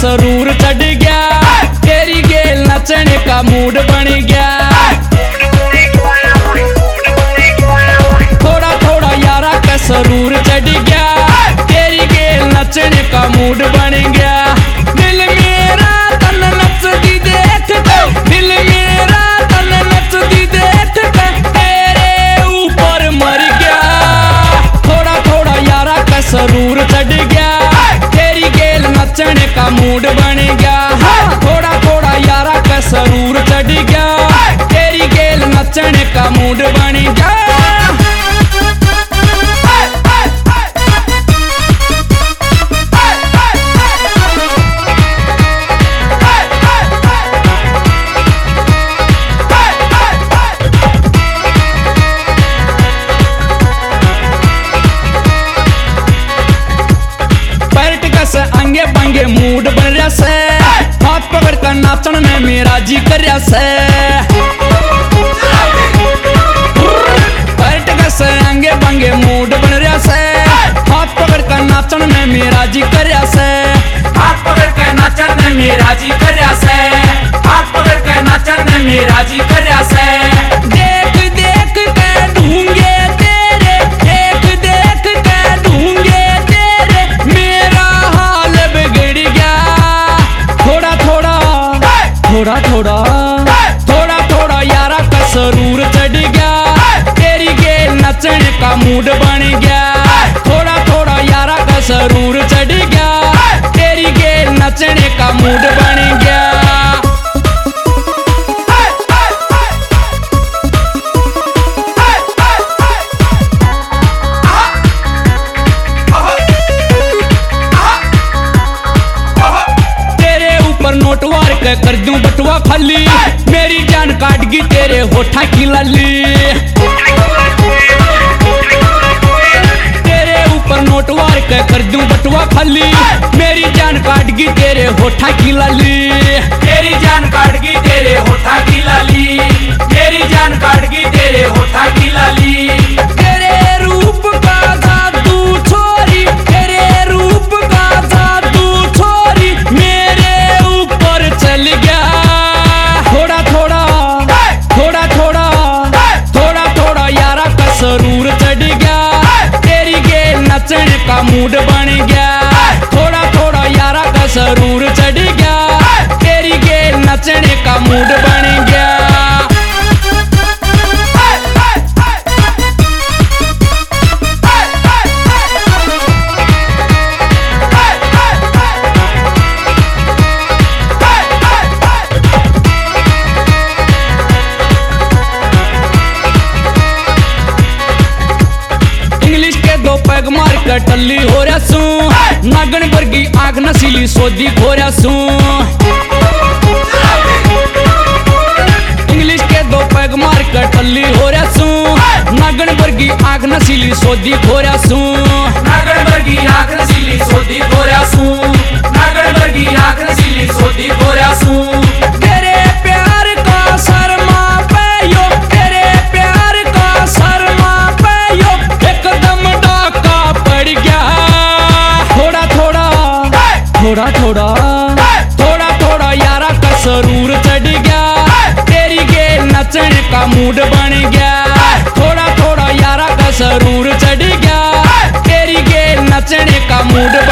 सरूर चढ़ गया, तेरी गेल नचने का मूड बन गया। थोड़ा थोड़ा यारा का सरूर चढ़ गया, तेरी गेल नचने का मूड बन गया। दिल मेरा तन नचती देख के, दिल मेरा तन नचती देख के तेरे ऊपर मर गया। थोड़ा थोड़ा यारा का सरूर चढ़ गया, तेरी गेल नचने का मूड बन गया। थोड़ा थोड़ा यारा का सरूर चढ़ गया, तेरी गेल नचने का मूड बन गया। अंगे बंगे मूड बन रहा से, हाथ पकड़ कर नाचन में मेरा जी कर रहा से। अंगे बंगे मूड बन रहा से, हाथ पकड़ कर नाचन में मेरा जी कर रहा से। हाथ पकड़ कर नाचन में मेरा जी कर रहा से, हाथ पकड़ कर नाचन में मेरा जी कर रहा से। देख देख के ढूंढे तेरे, देख देख के ढूंढे तेरे, मेरा हाल बिगड़ गया। थोड़ा थोड़ा थोड़ा थोड़ा थोड़ा थोड़ा यारा का सरूर चढ़ गया, तेरी गेल नचने का मूड बन गया। थोड़ा थोड़ा यारा का सरूर चढ़ गया, तेरी गेल नचने का मूड बन गया। नोट वार के कर दूं बटुआ खाली, मेरी जान काट गई तेरे होठा की लाली। तेरे ऊपर नोट वार के कर दूं बटुआ खाली, मेरी जान काट गई तेरे होठा की लाली। मेरी जान काट गई तेरे होठा की लाली, मेरी जान काट गई तेरे होठा की लाली। तेरे रूप का जादू छोरी, तेरे रूप का जादू छोरी मेरे ऊपर चल गया। थोड़ा थोड़ा थोड़ा थोड़ा थोड़ा थोड़ा यारा का सरूर चढ़ गया, तेरी गेल नचने का मूड बन गया। थोड़ा थोड़ा यारा का सरूर चढ़ गया, तेरी गेल नचने का मूड बन गया। पैग मार कर टल्ली हो रहा सू, नागन वर्गी आग नसीली सोदी हो रहा सू। इंग्लिश के दो पैग मार कर टल्ली हो रहा सू, नागन वर्गी आग नसीली सोदी हो रहा सू। नागन वर्गी आग नसीली सोदी हो रहा सू, नागन वर्गी आग नसीली सोदी हो रहा सू। तेरे प्यार का शर्मा पैयो, तेरे प्यार का शर्मा पैयो एकदम डाका पड़ गया। थोड़ा थोड़ा थोड़ा थोड़ा थोड़ा थोड़ा यारा का सरूर चढ़ गया, तेरी गेल नचने का मूड बन गया। थोड़ा थोड़ा यारा का सरूर चढ़ गया, तेरी गेल नचने का मूड